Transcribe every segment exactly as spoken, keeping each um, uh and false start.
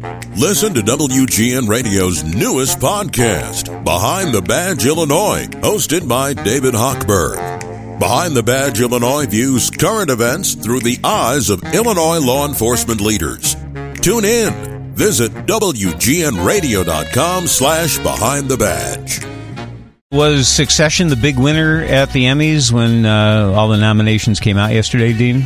Listen to W G N Radio's newest podcast, Behind the Badge Illinois, hosted by David Hochberg. Behind the Badge Illinois views current events through the eyes of Illinois law enforcement leaders. Tune in. Visit W G N radio dot com slash behind the badge. Was Succession the big winner at the Emmys when uh, all the nominations came out yesterday, Dean?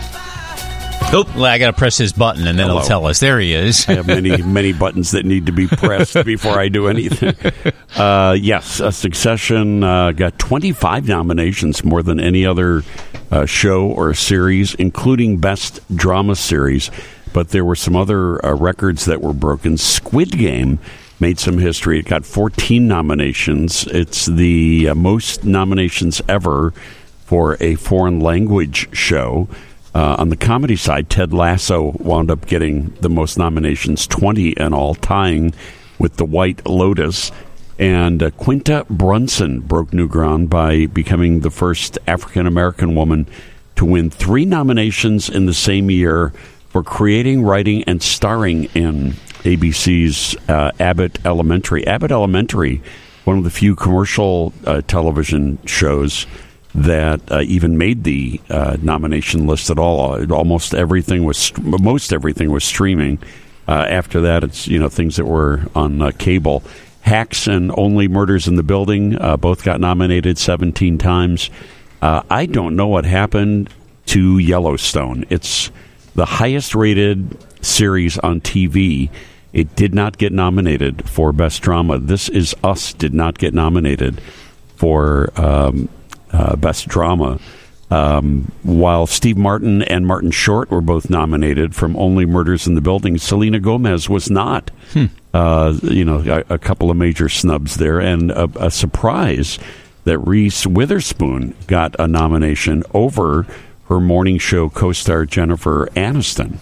Oh, well, I got to press his button, and then Hello. It'll tell us. There he is. I have many, many buttons that need to be pressed before I do anything. Uh, yes, uh, Succession uh, got twenty-five nominations, more than any other uh, show or series, including Best Drama Series. But there were some other uh, records that were broken. Squid Game made some history. It got fourteen nominations. It's the uh, most nominations ever for a foreign language show. Uh, on the comedy side, Ted Lasso wound up getting the most nominations, twenty in all, tying with The White Lotus. And uh, Quinta Brunson broke new ground by becoming the first African-American woman to win three nominations in the same year for creating, writing, and starring in A B C's uh, Abbott Elementary. Abbott Elementary, one of the few commercial uh, television shows that uh, even made the uh, nomination list at all. Almost everything was, most everything was streaming. Uh, after that, it's, you know, things that were on uh, cable. Hacks and Only Murders in the Building uh, both got nominated seventeen times. Uh, I don't know what happened to Yellowstone. It's the highest rated series on T V. It did not get nominated for Best Drama. This Is Us did not get nominated for um, uh, Best Drama. Um, while Steve Martin and Martin Short were both nominated from Only Murders in the Building, Selena Gomez was not. Hmm. Uh, you know, a, a couple of major snubs there, and a, a surprise that Reese Witherspoon got a nomination over her morning show co-star Jennifer Aniston.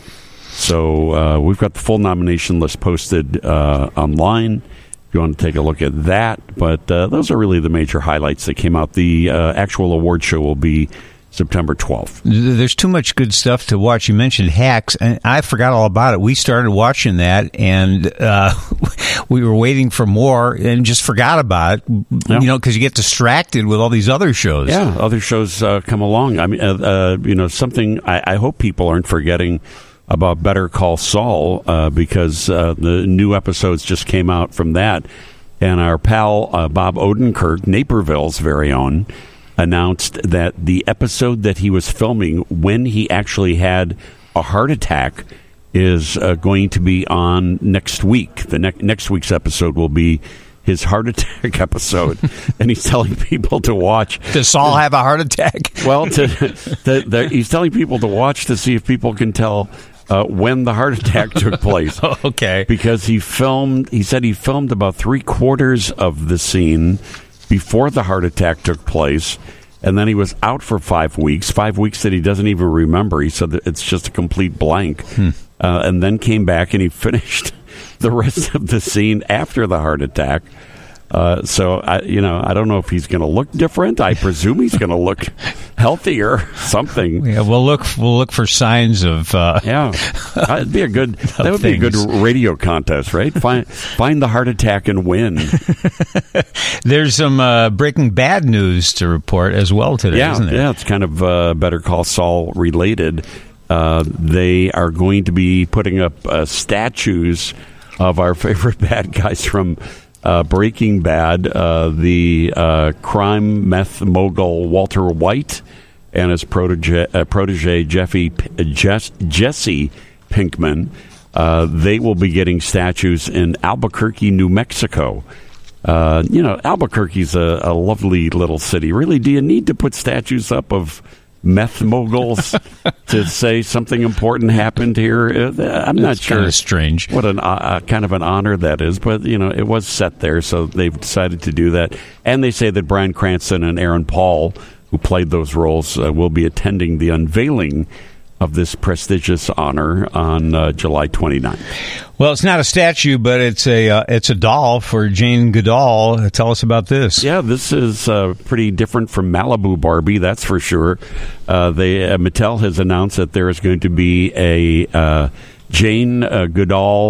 So uh, we've got the full nomination list posted uh, online if you want to take a look at that. But uh, those are really the major highlights that came out. The uh, actual award show will be September twelfth. There's too much good stuff to watch. You mentioned Hacks, and I forgot all about it. We started watching that, and uh, we were waiting for more and just forgot about it, yeah. you know, because you get distracted with all these other shows. Yeah, other shows uh, come along. I mean, uh, uh, you know, something I, I hope people aren't forgetting about Better Call Saul, uh, because uh, the new episodes just came out from that, and our pal uh, Bob Odenkirk, Naperville's very own, announced that the episode that he was filming when he actually had a heart attack is uh, going to be on next week. The ne- next week's episode will be his heart attack episode, and he's telling people to watch. Does Saul have a heart attack? Well, to, the, the, he's telling people to watch to see if people can tell uh, when the heart attack took place. Okay. Because he filmed, he said he filmed about three quarters of the scene before the heart attack took place, and then he was out for five weeks, five weeks that he doesn't even remember. He said that it's just a complete blank. Hmm. Uh, and then came back and he finished the rest of the scene after the heart attack. Uh, so, I, you know, I don't know if he's going to look different. I presume he's going to look healthier, something. Yeah, we'll look. We'll look for signs of. Uh, yeah, that'd be a good. That would things. be a good radio contest, right? Find find the heart attack and win. There's some uh, Breaking Bad news to report as well today, yeah, isn't there? Yeah, it's kind of uh, Better Call Saul related. Uh, they are going to be putting up uh, statues of our favorite bad guys from Uh, Breaking Bad, uh, the uh, crime meth mogul Walter White and his protege, uh, protege Jeffy, Jess, Jesse Pinkman. Uh, they will be getting statues in Albuquerque, New Mexico. Uh, you know, Albuquerque's a, a lovely little city. Really, do you need to put statues up of meth moguls to say something important happened here? I'm not it's sure. Kind of strange. What an uh, kind of an honor that is, but you know it was set there, so they've decided to do that. And they say that Bryan Cranston and Aaron Paul, who played those roles, uh, will be attending the unveiling of this prestigious honor on uh, July twenty-ninth. Well, it's not a statue, but it's a uh, it's a doll for Jane Goodall. Tell us about this. Yeah, this is uh, pretty different from Malibu Barbie, that's for sure. Uh, they uh, Mattel has announced that there is going to be a uh, Jane uh, Goodall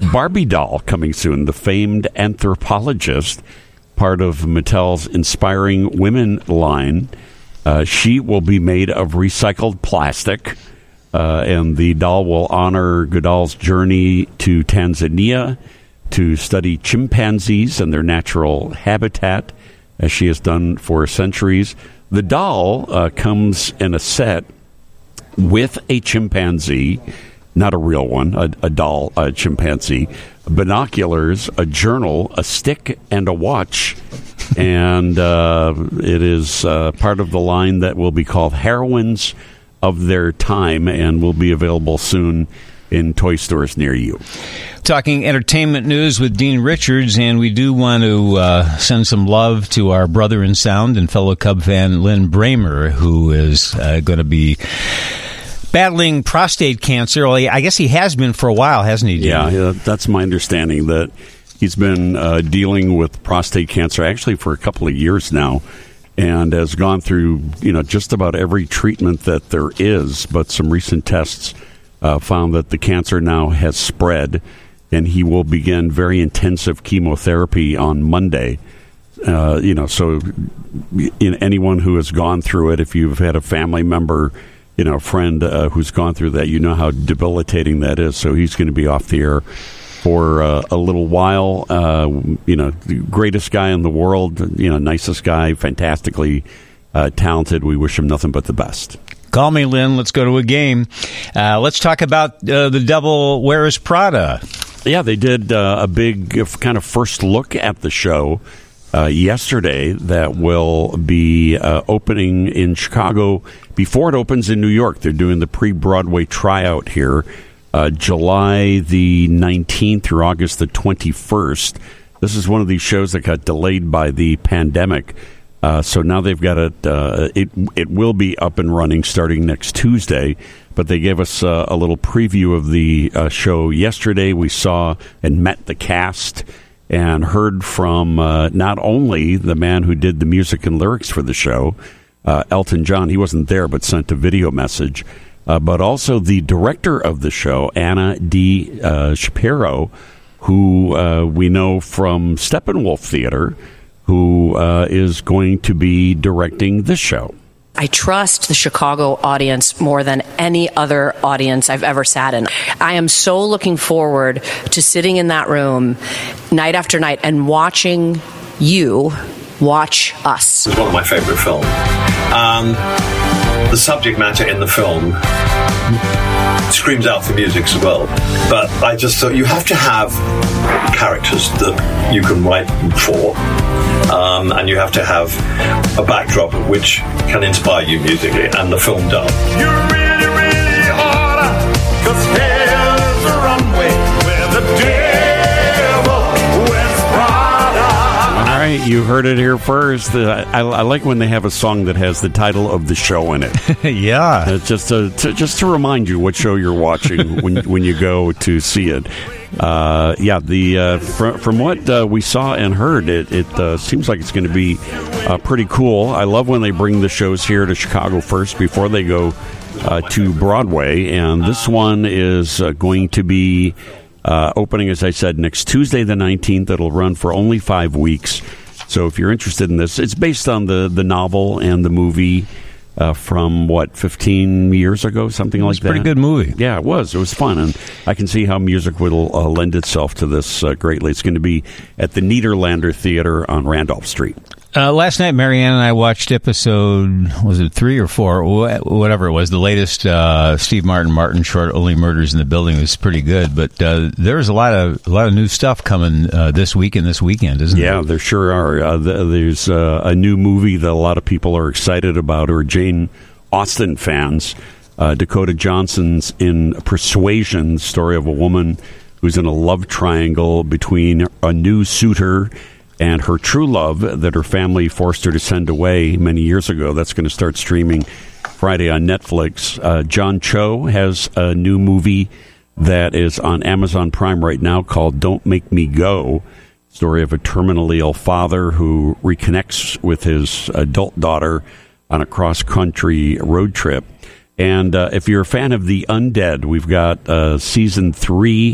Barbie doll coming soon. The famed anthropologist, part of Mattel's Inspiring Women line. Uh, she will be made of recycled plastic, uh, and the doll will honor Goodall's journey to Tanzania to study chimpanzees and their natural habitat, as she has done for centuries. The doll uh, comes in a set with a chimpanzee, not a real one, a, a doll, a chimpanzee, binoculars, a journal, a stick, and a watch. And uh, it is uh, part of the line that will be called Heroines of Their Time and will be available soon in toy stores near you. Talking entertainment news with Dean Richards, and we do want to uh, send some love to our brother in sound and fellow Cub fan Lynn Bramer, who is uh, going to be battling prostate cancer. Well, I guess he has been for a while, hasn't he, Dean? Yeah, yeah, that's my understanding, that he's been uh, dealing with prostate cancer actually for a couple of years now, and has gone through, you know, just about every treatment that there is, but some recent tests Uh, found that the cancer now has spread, and he will begin very intensive chemotherapy on Monday. Uh, you know, so in anyone who has gone through it, if you've had a family member, you know, a friend uh, who's gone through that, you know how debilitating that is. So he's going to be off the air for uh, a little while. Uh, you know, the greatest guy in the world, you know, nicest guy, fantastically uh, talented. We wish him nothing but the best. Call me, Lynn. Let's go to a game. Uh, let's talk about uh, the Devil Wears Prada. Yeah, they did uh, a big uh, kind of first look at the show uh, yesterday that will be uh, opening in Chicago before it opens in New York. They're doing the pre-Broadway tryout here, uh, July the nineteenth through August the twenty-first. This is one of these shows that got delayed by the pandemic. Uh, so now they've got it, uh, it. It will be up and running starting next Tuesday. But they gave us uh, a little preview of the uh, show yesterday. We saw and met the cast and heard from uh, not only the man who did the music and lyrics for the show, uh, Elton John. He wasn't there, but sent a video message. Uh, but also the director of the show, Anna D. Uh, Shapiro, who uh, we know from Steppenwolf Theater, who uh, is going to be directing this show. I trust the Chicago audience more than any other audience I've ever sat in. I am so looking forward to sitting in that room night after night and watching you watch us. It's one of my favorite films. Um, the subject matter in the film screams out for music as well. But I just thought you have to have characters that you can write for. Um, and you have to have a backdrop which can inspire you musically, and the film does. You really, really oughta, 'cause hell is a runway where the devil wears Prada. All right, you heard it here first. Uh, I, I like when they have a song that has the title of the show in it. Yeah, uh, just to, to just to remind you what show you're watching when when you go to see it. Uh, yeah, the uh, fr- from what uh, we saw and heard, it, it uh, seems like it's going to be uh, pretty cool. I love when they bring the shows here to Chicago first before they go uh, to Broadway. And this one is uh, going to be uh, opening, as I said, next Tuesday the nineteenth. It'll run for only five weeks. So if you're interested in this, it's based on the, the novel and the movie Uh, from, what, fifteen years ago, something like that? It was a pretty good movie. Yeah, it was. It was fun, and I can see how music will uh, lend itself to this uh, greatly. It's going to be at the Niederlander Theater on Randolph Street. Uh, last night, Marianne and I watched episode, was it three or four, Wh- whatever it was, the latest uh, Steve Martin Martin short, Only Murders in the Building. It was pretty good, but uh, there's a lot of a lot of new stuff coming uh, this week and this weekend, isn't yeah, there? Yeah, there sure are. Uh, th- there's uh, a new movie that a lot of people are excited about, or Jane Austen fans. Uh, Dakota Johnson's in Persuasion, story of a woman who's in a love triangle between a new suitor and her true love that her family forced her to send away many years ago. That's going to start streaming Friday on Netflix. Uh, John Cho has a new movie that is on Amazon Prime right now called Don't Make Me Go. Story of a terminally ill father who reconnects with his adult daughter on a cross-country road trip. And uh, if you're a fan of The Undead, we've got uh, season three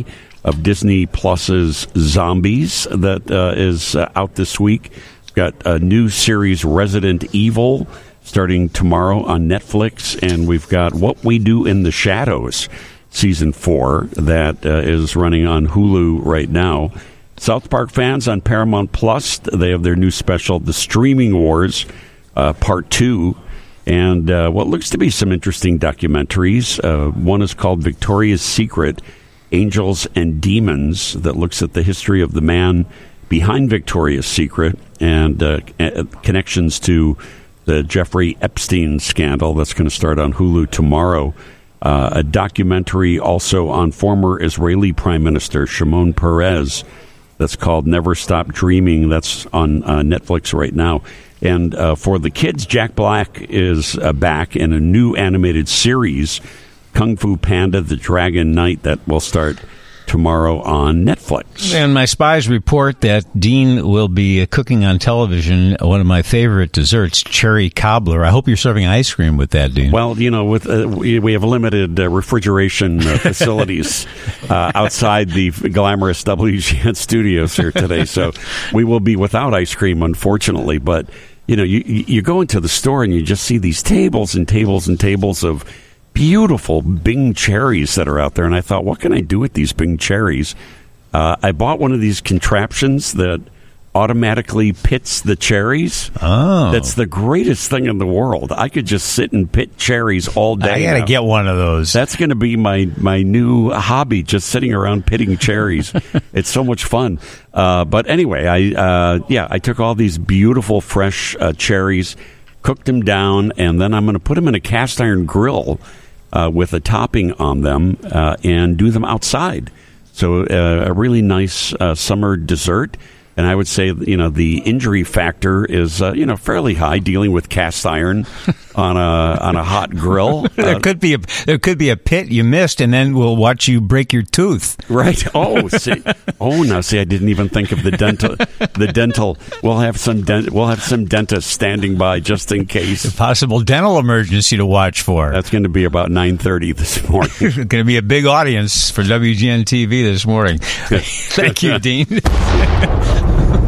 of Disney Plus's Zombies that uh, is uh, out this week. We've got a new series, Resident Evil, starting tomorrow on Netflix. And we've got What We Do in the Shadows, Season four, that uh, is running on Hulu right now. South Park fans on Paramount Plus, they have their new special, The Streaming Wars, uh, Part two. And uh, what looks to be some interesting documentaries. Uh, one is called Victoria's Secret, Angels and Demons, that looks at the history of the man behind Victoria's Secret and uh, connections to the Jeffrey Epstein scandal. That's going to start on Hulu tomorrow. Uh, a documentary also on former Israeli Prime Minister Shimon Peres that's called Never Stop Dreaming. That's on uh, Netflix right now. And uh, for the kids, Jack Black is uh, back in a new animated series, Kung Fu Panda, The Dragon Knight, that will start tomorrow on Netflix. And my spies report that Dean will be cooking on television one of my favorite desserts, cherry cobbler. I hope you're serving ice cream with that, Dean. Well, you know, with uh, we, we have limited uh, refrigeration uh, facilities uh, outside the glamorous W G N studios here today, so we will be without ice cream, unfortunately. But, you know, you, you go into the store and you just see these tables and tables and tables of beautiful Bing cherries that are out there. And I thought, what can I do with these Bing cherries? Uh, I bought one of these contraptions that automatically pits the cherries. Oh. That's the greatest thing in the world. I could just sit and pit cherries all day. I got to now. get one of those. That's going to be my, my new hobby, just sitting around pitting cherries. It's so much fun. Uh, but anyway, I uh, yeah, I took all these beautiful, fresh uh, cherries, cooked them down, and then I'm going to put them in a cast iron grill Uh, with a topping on them uh, and do them outside. So uh, a really nice uh, summer dessert. And I would say, you know, the injury factor is, uh, you know, fairly high dealing with cast iron on a on a hot grill. there Uh, could be a there could be a pit you missed, and then we'll watch you break your tooth. Right. Oh, see. Oh, now see, I didn't even think of the dental. The dental. We'll have some. Dent, we'll have some dentists standing by just in case. A possible dental emergency to watch for. That's going to be about nine thirty this morning. Going to be a big audience for W G N T V this morning. Thank you, Dean.